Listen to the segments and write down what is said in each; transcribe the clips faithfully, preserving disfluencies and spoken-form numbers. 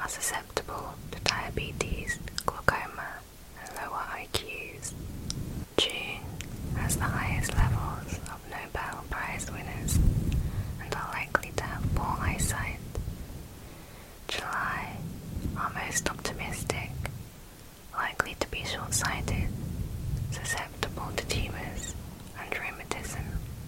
susceptible to diabetes, glaucoma, and lower I Qs. June has the highest levels of Nobel Prize winners and are likely to have poor eyesight. July are most optimistic, likely to be short-sighted, susceptible to tumours and rheumatism.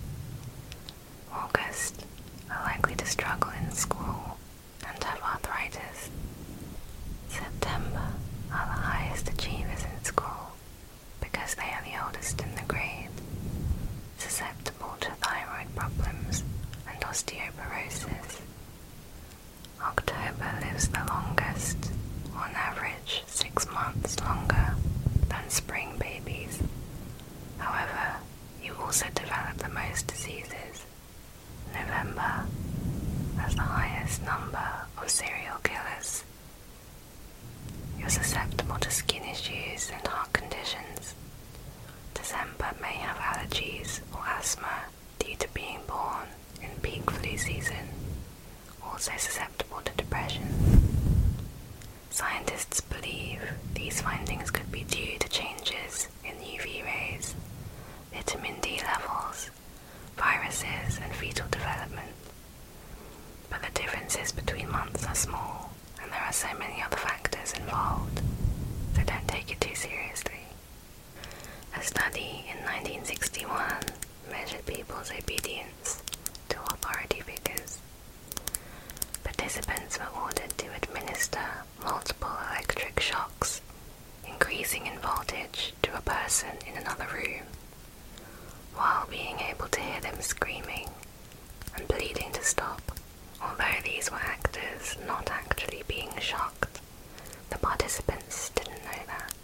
August are likely to struggle in school and have arthritis. September are the highest achievers in school because they are the oldest in the grade, susceptible to thyroid problems and osteoporosis. October lives the longest, on average six months longer than spring babies. However, you also develop the most diseases. November has the highest number of serial killers. You're susceptible to skin issues and heart conditions. December may have allergies or asthma due to being born in peak flu season, also susceptible to depression. Scientists believe these findings could be due to changes in U V rays, vitamin D levels, viruses, and fetal development. But the differences between months are small, and there are so many other factors involved, so don't take it too seriously. A study in nineteen sixty-one measured people's obedience to authority figures. Participants were ordered to administer multiple electric shocks, increasing in voltage to a person in another room, while being able to hear them screaming and pleading to stop. Although these were actors not actually being shocked, the participants didn't know that.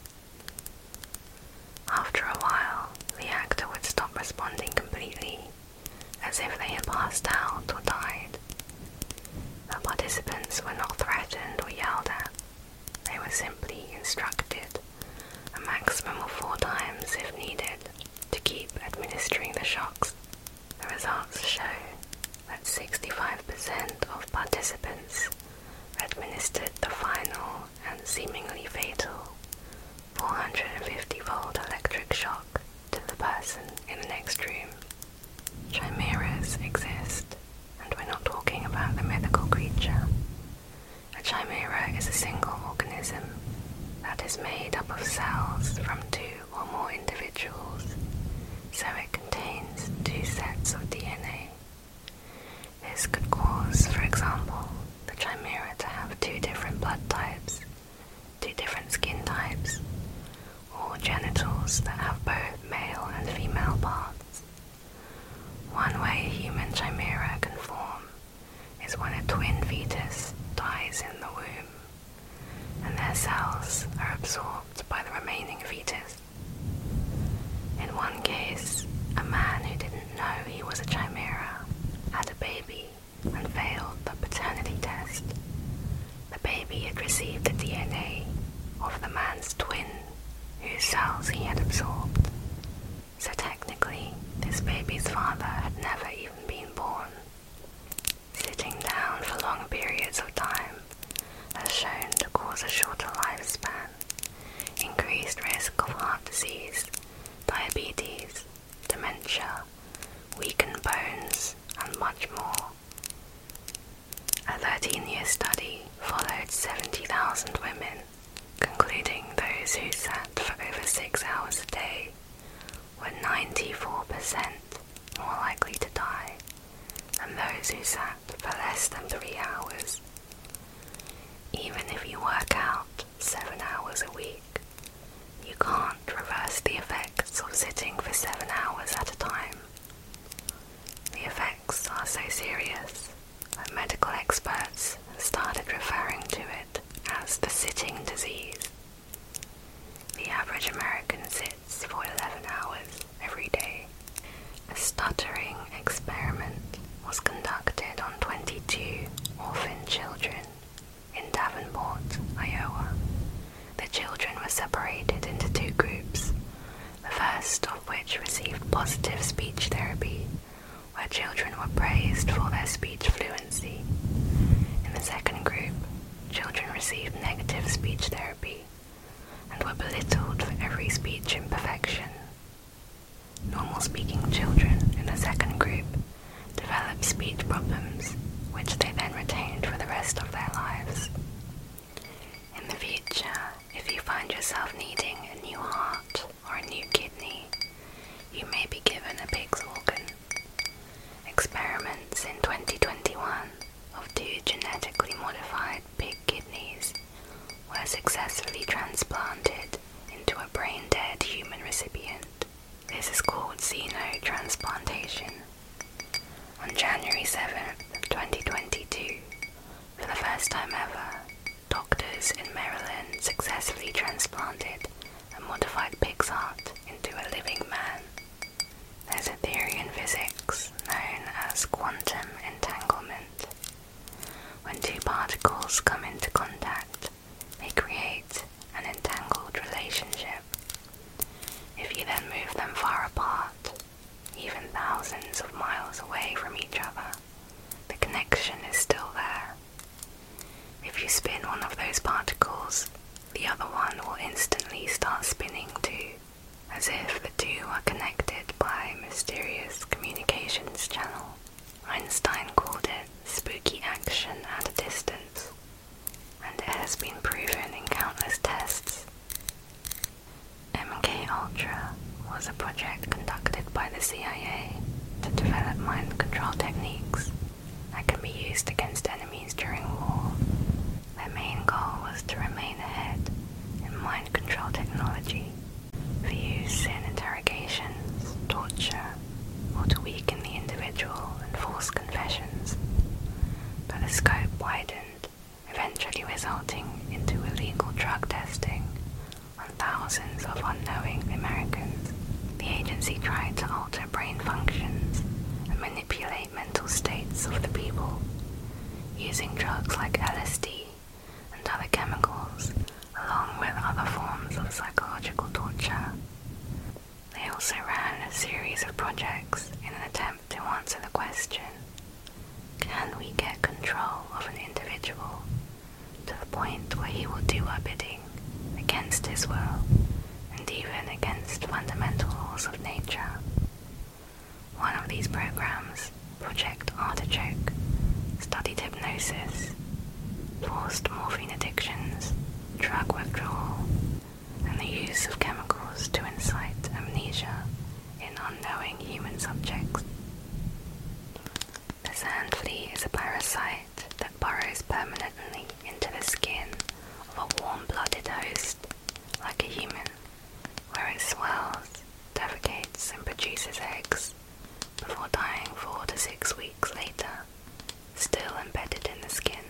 After a while, the actor would stop responding completely, as if they had passed out or died. The participants were not threatened or yelled at. They were simply instructed, a maximum of four times if needed, to keep administering the shocks. The results show that sixty-five percent of participants administered the final and seemingly fatal four hundred fifty volt electric shock to the person in the next room. Chimeras exist, and we're not talking about the mythical creature. A chimera is a single organism that is made up of cells from two or more individuals, so it contains two sets of D N A. This could cause, for example, the chimera to have two different blood types, two different skin types, or genitals that have both male and female parts. One way a human chimera can form is when a twin fetus dies in the womb, and their cells are absorbed by the remaining fetus. In one case, a man who didn't know he was a chimera had a baby and failed the paternity test. The baby had received the D N A of the man's twin, whose cells he had absorbed. So technically, this baby's father had never even been born. Sitting down for long periods of time has shown to cause a shorter lifespan, increased risk of heart disease, diabetes, dementia, weakened bones, and much more. A thirteen-year study followed seventy thousand women, concluding those who sat for over six hours a day were ninety-four percent more likely to die than those who sat for less than three hours. Even if you work out seven hours a week, you can't reverse the effects of sitting for seven hours at a time. The effects are so serious that medical experts started referring to it as the sitting disease. The average American sits for eleven hours every day. A stuttering experiment was conducted on twenty-two orphan children in Davenport, Iowa. The children were separated into two groups, the first of which received positive speech therapy, where children were praised for their speech fluency. In the second group, children received negative speech therapy and were belittled for every speech imperfection. Normal-speaking children in the second group developed speech problems, which they then retained for the rest of their lives. In the future, if you find yourself needing a new heart or a new kidney, you may be given a pig's organ. Experiments in twenty twenty-one of two genetically modified pig kidneys were successfully transplanted into a brain-dead human recipient. This is called xenotransplantation. On January seventh, twenty twenty-two, for the first time ever, doctors in Maryland successfully transplanted a modified pig's heart into a living man. There's a theory in physics known as quantum entanglement. When two particles come into contact, they create an entangled relationship. If you then move them far apart, even thousands of miles away from each other, the connection is still there. If you spin one of those particles, the other one will instantly start spinning too, as if the two are connected by a mysterious communications channel. Einstein called it spooky action at a distance, and it has been proven in countless tests. M K Ultra was a project conducted by the C I A to develop mind control techniques that can be used against enemies during war. Their main goal was to remain ahead in mind control technology for use in interrogations, torture, or to weaken the individual and force confessions. But the scope widened, eventually resulting into illegal drug testing on thousands of unknowing Americans. The agency tried to alter brain functions and manipulate mental states of the people, using drugs like L S D and other chemicals, along with other forms of psychological torture. They also ran a series of projects in an attempt to answer the question, can we get control of an individual to the point where he will do our bidding against his will and even against fundamental laws of nature? One of these programs, Project Artichoke, studied hypnosis, forced morphine addictions, drug withdrawal, and the use of chemicals to incite amnesia in unknowing human subjects. The sand flea is a parasite that burrows permanently into the skin of a warm-blooded host, like a human, where it swells, defecates, and produces eggs, before dying four to six weeks later, still embedded in the skin.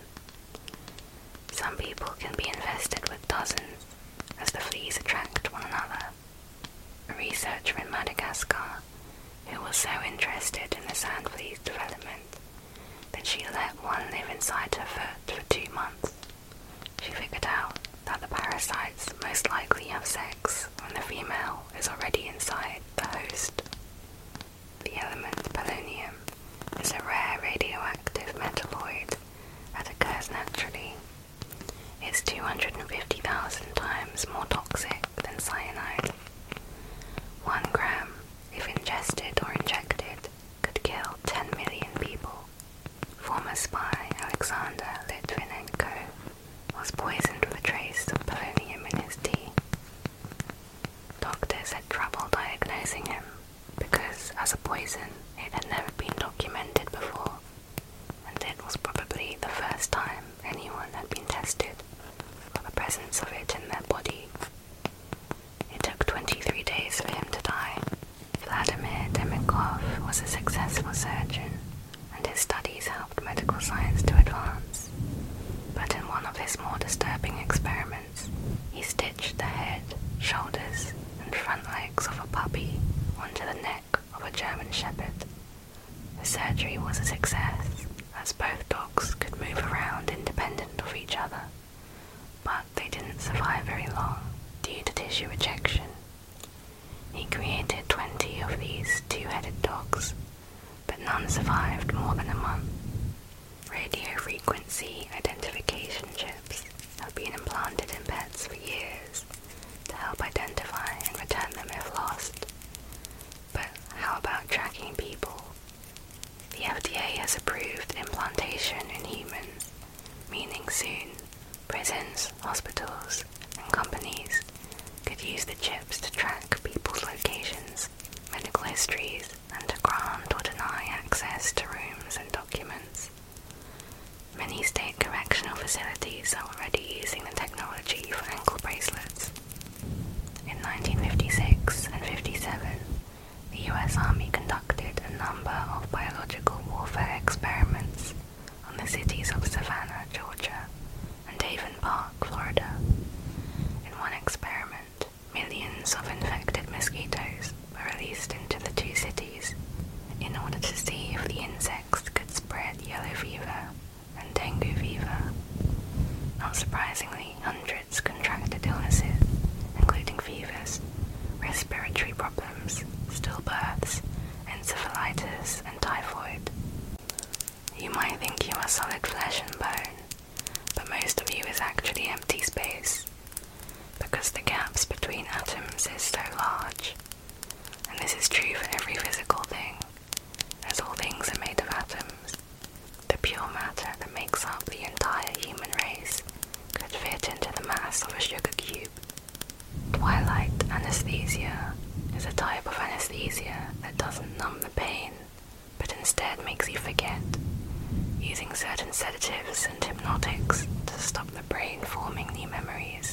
Some people can be infested with dozens, as the fleas attract one another. A researcher in Madagascar, who was so interested in the sand flea's development that she let one live inside her foot for two months. She figured out that the parasites most likely have sex when the female is already inside the host. The element polonium is a rare radioactive metalloid that occurs naturally. It's two hundred fifty thousand times more toxic than cyanide. One gram, if ingested or injected, could kill ten million people. Former spy Alexander Litvinenko was poisoned with a trace of polonium in his tea. Doctors had trouble diagnosing him because, as a poison, it had never been documented before, and it was probably the first time anyone had been tested for the presence of it in their body. It took twenty-three days for him to die. Vladimir Demikov was a successful surgeon, and his studies helped medical science to advance. But in one of his more disturbing experiments, he stitched the head, shoulders, and front legs of a puppy onto the neck of a German Shepherd. The surgery was a success, as both dogs could move around independent of each other, but they didn't survive very long due to tissue rejection. He created twenty of these two-headed dogs, but none survived more than a month. Radio frequency identification chips have soon, prisons, hospitals, and companies could use the chips to track people's locations, medical histories, and to grant or deny access to rooms and documents. Many state correctional facilities are already using the technology for ankle bracelets. In nineteen fifty-six and fifty-seven, the U S Army conducted a number of biological warfare experiments on the cities of Savannah, Georgia, and Avon Park, Florida. In one experiment, millions of infected mosquitoes were released into the two cities in order to see if the insects could spread yellow fever and dengue fever. Not surprisingly, hundreds contracted illnesses, including fevers, respiratory problems, stillbirths, encephalitis, and typhoid. You might think you are solid flesh and bone, but most of you is actually empty space, because the gaps between atoms is so large. And this is true for every physical thing, as all things are made of atoms. The pure matter that makes up the entire human race could fit into the mass of a sugar cube. Twilight anesthesia is a type of anesthesia that doesn't numb the pain, but instead makes you forget, using certain sedatives and hypnotics to stop the brain forming new memories.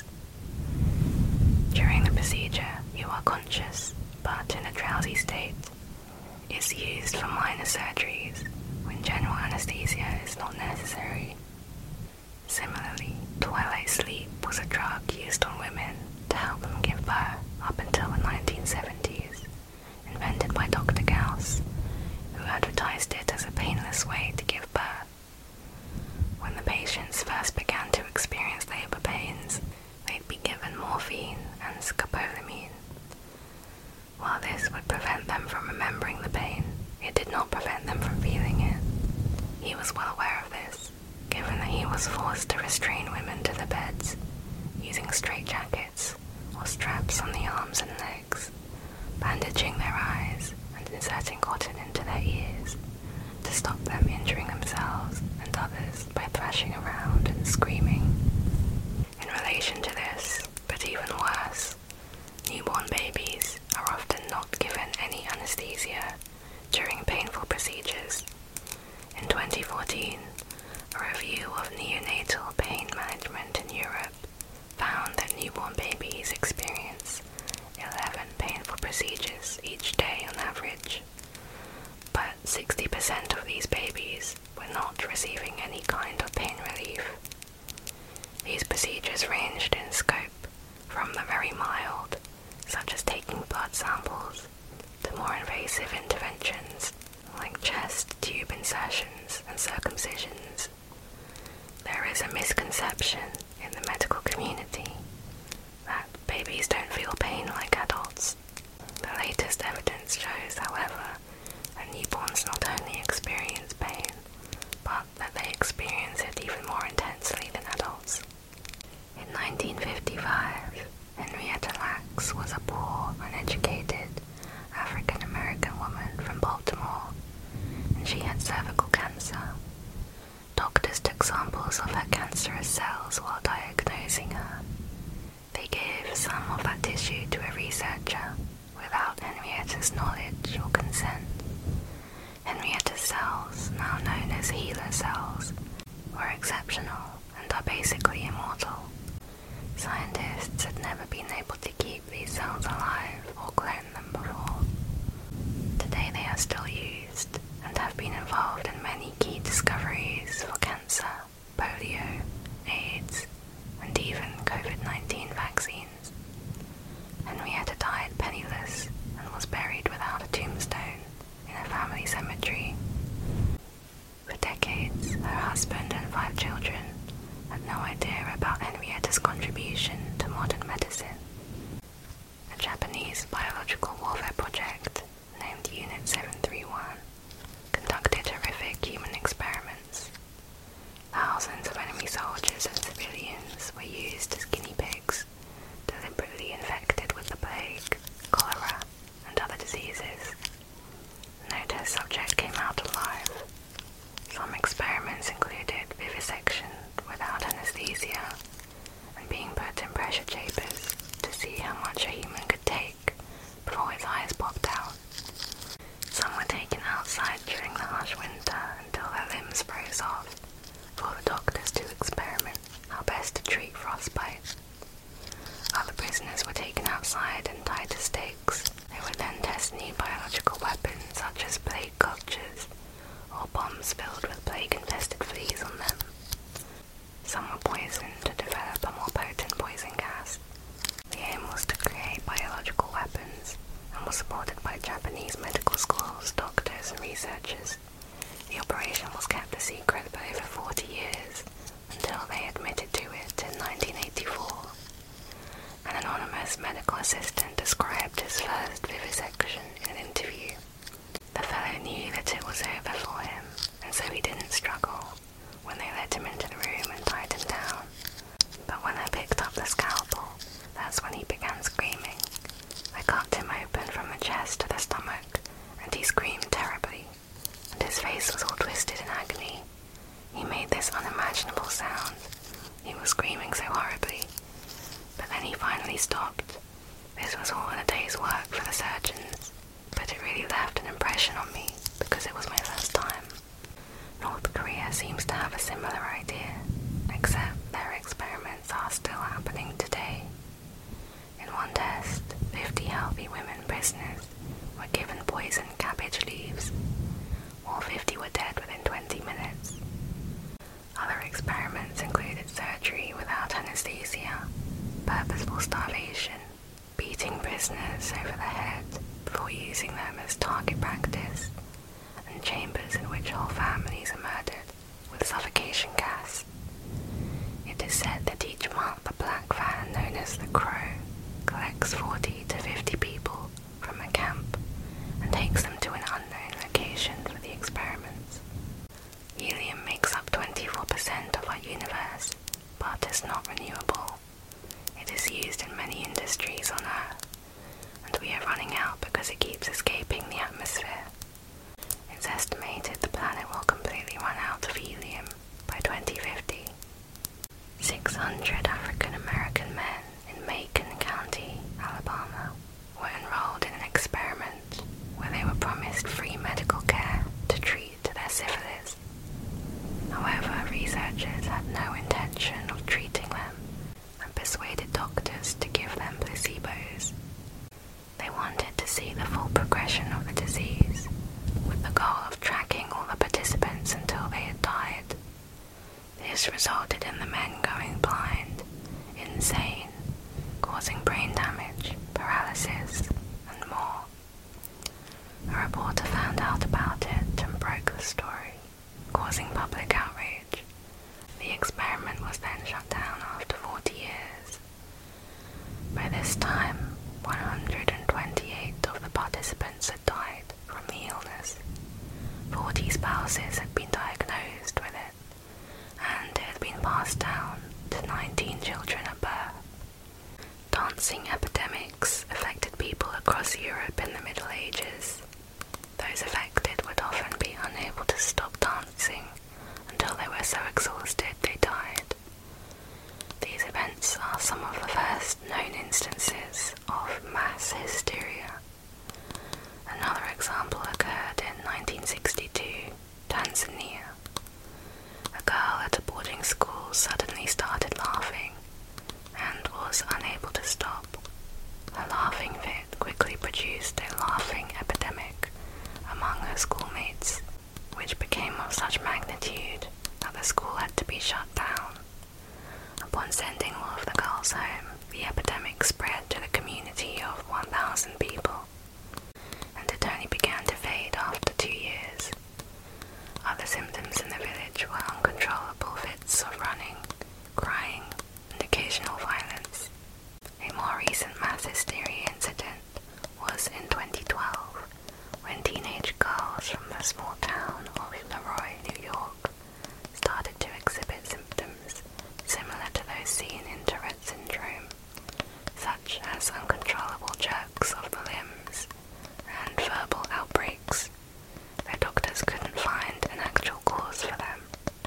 During the procedure, you are conscious, but in a drowsy state. It's used for minor surgeries, when general anesthesia is not necessary. Similarly, twilight sleep was a drug used on women to help them give birth up until the nineteen seventies, invented by Doctor Gauss, who advertised it as a painless way to give birth. When the patients first began to experience labor pains, they'd be given morphine and scopolamine. While this would prevent them from remembering the pain, it did not prevent them from feeling it. He was well aware of this, given that he was forced to restrain women to the beds, using straitjackets or straps on the arms and legs, bandaging their eyes and inserting cotton into their ears to stop them injuring themselves and others by thrashing around and screaming. In relation to this, but even worse, newborn babies are often not given any anesthesia during painful procedures. In twenty fourteen, a review of neonatal pain management in Europe found that newborn babies experience eleven painful procedures each day on average, but sixty percent of these babies were not receiving any kind of pain relief. These procedures ranged in scope from the very mild, such as taking blood samples, to more invasive interventions like chest tube insertions and circumcisions. There is a misconception in the medical community that babies don't feel pain like adults. The latest evidence shows, however, that newborns not only experience pain, but that they experience it even more intensely than adults. In nineteen fifty-five, Henrietta Lacks was a poor, uneducated African-American woman from Baltimore, and she had cervical cancer. Doctors took samples of her cancerous cells while diagnosing her. They gave some of that tissue to a researcher without Henrietta's knowledge or consent. Henrietta's cells, now known as HeLa cells, were exceptional and are basically immortal. Scientists had never been able to keep these cells alive or clone them before. Today they are still used and have been involved in many key discoveries for cancer, polio, AIDS, and even COVID nineteen vaccines. Henrietta died penniless and was buried without a tombstone in a family cemetery. For decades, her husband and five children had no idea about Henrietta's contribution to modern medicine. A Japanese biological warfare project named Unit seven three one conducted horrific human experiments. Thousands of enemy soldiers and civilians were used as guinea pigs, deliberately infected with the plague, cholera, and other diseases. No test subject came out alive. Some experiments included vivisection without an painful sound. He was screaming so horribly, but then he finally stopped. This was all in a day's work for the surgeons, but it really left an impression on me because it was my first time. North Korea seems to have a similar idea, except their experiments are still happening today. In one test, fifty healthy women prisoners were given poisoned cabbage leaves. All fifty were dead within twenty minutes. Other experiments included surgery without anesthesia, purposeful starvation, beating prisoners over the head before using them as target practice, and chambers in which whole families are murdered with suffocation gas. It is said that each month a black van known as the Crow collects forty to fifty people from a camp and takes them to an unknown location for the experiments. Helium makes up twenty-four percent of our universe, but is not renewable. It is used in many industries on Earth, and we are running out because it keeps escaping the atmosphere. It's estimated the planet will completely run out of helium by twenty fifty. six hundred African American men in Macon County, Alabama, were enrolled in an experiment where they were promised free medical care to treat their syphilis. However, researchers had no intention of treating them and persuaded doctors to give them placebos. They wanted to see the full progression of the disease, with the goal of tracking all the participants until they had died. This resulted in the men going blind, insane, causing brain damage, paralysis, and more. A reporter found out about it and broke the story, causing public outrage. The experiment was then shut down after forty years. By this time, one hundred twenty-eight of the participants had died from the illness. forty spouses had been diagnosed with it, and it had been passed down to nineteen children at birth. Dancing epidemics affected people across Europe in the Middle Ages. Those affected would often be unable to stop dancing until they were so exhausted they died. These events are some of the first known instances of mass hysteria. Another example occurred in nineteen sixty-two, Tanzania. A girl at a boarding school suddenly started laughing and was unable to stop. Her laughing fit quickly produced a laughing epidemic among her schoolmates, which became of such magnitude that the school had to be shut down. Upon sending all of the girls home, the epidemic spread to the community of one thousand people, and it only began to fade after two years. Other symptoms in the village were uncontrollable fits of running, crying, and occasional violence. A more recent mass hysteria incident was in twenty twelve, when teenage girls from the small town of Leroy, New York, started to exhibit symptoms similar to those seen in Tourette syndrome, such as uncontrollable jerks of the limbs and verbal outbreaks, though doctors couldn't find an actual cause for them.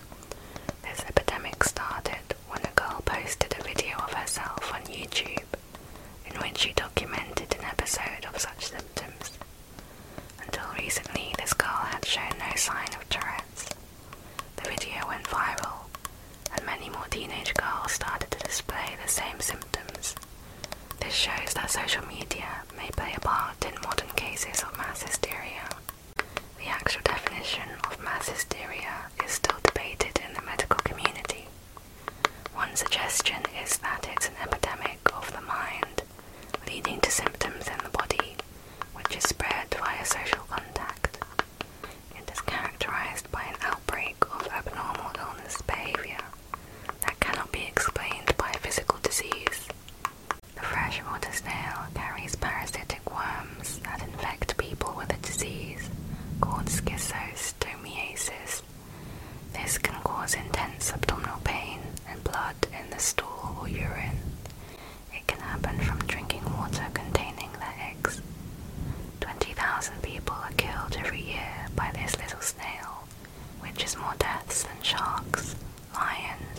This epidemic started when a girl posted a video of herself on YouTube in which she documented an episode of such symptoms. Until recently, this girl had shown no sign of Tourette's. The video went viral, and many more teenage girls started to display the same symptoms. This shows that social media may play a part in modern cases of mass hysteria. The actual definition of mass hysteria is still debated in the medical community. One suggestion is that it's an epidemic of the mind, leading to symptoms in the body, which is spread via social contact. It is characterized by an outbreak of abnormal illness behavior that cannot be explained by physical disease. The freshwater snail carries parasitic worms that infect people with a disease called schistosomiasis. This can cause intense abdominal pain and blood in the stool or urine. It can happen from drinking water containing the eggs. twenty thousand people are killed every year by this little snail, which is more deaths than sharks, lions,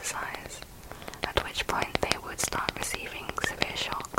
exercise, at which point they would start receiving severe shock.